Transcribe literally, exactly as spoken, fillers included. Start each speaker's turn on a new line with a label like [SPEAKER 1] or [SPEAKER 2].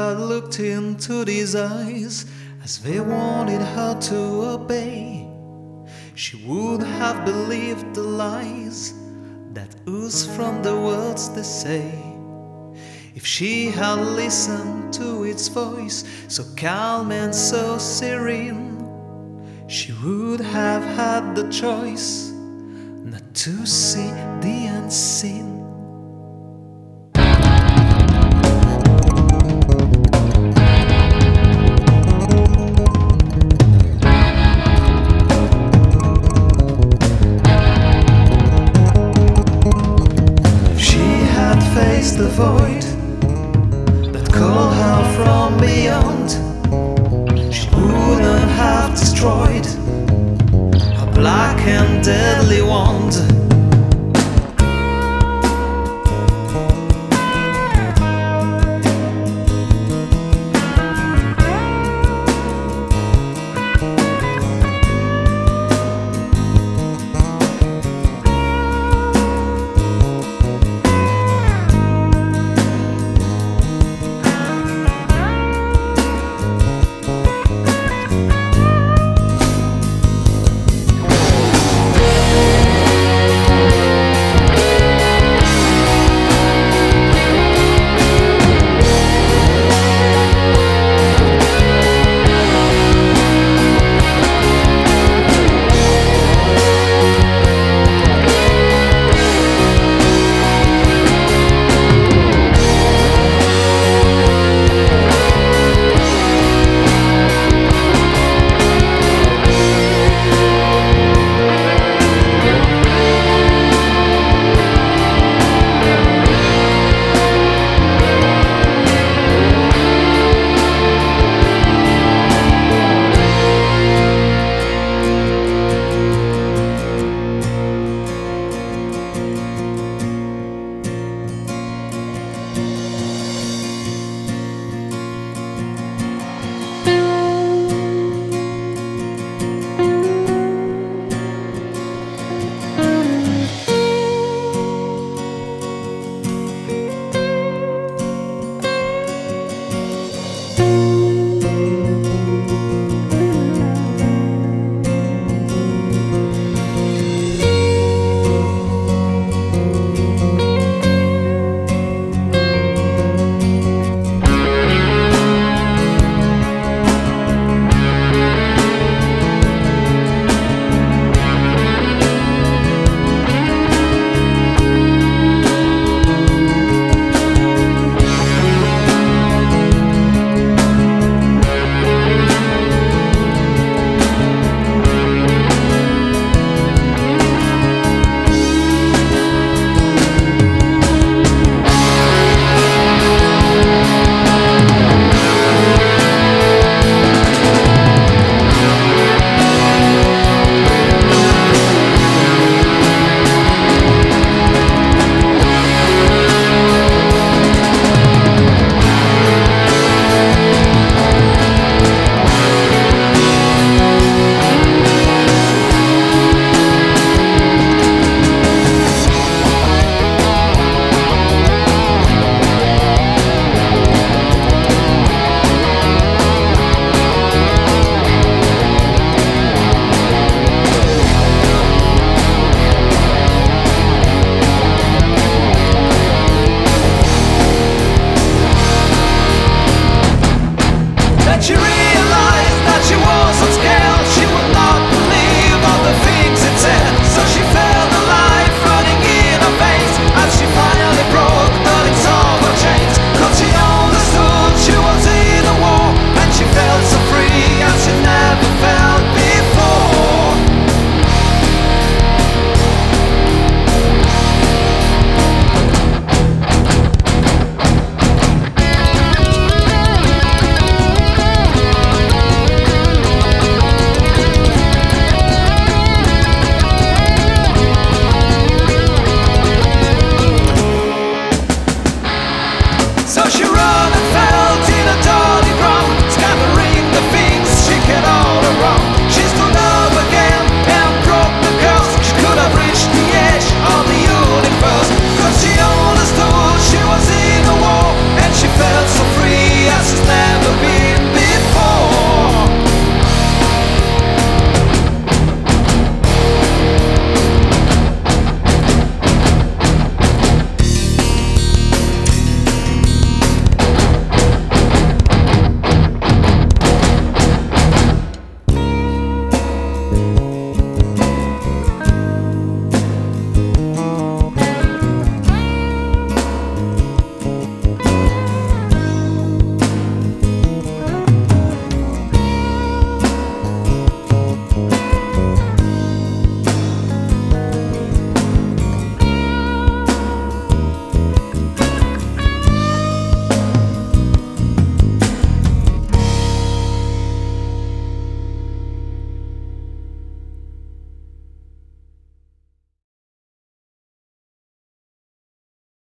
[SPEAKER 1] had looked into these eyes as they wanted her to obey, she would have believed the lies that ooze from the words they say. If she had listened to its voice, so calm and so serene, she would have had the choice not to see the unseen. Face the void that called her from beyond, she wouldn't have destroyed her black and deadly wand.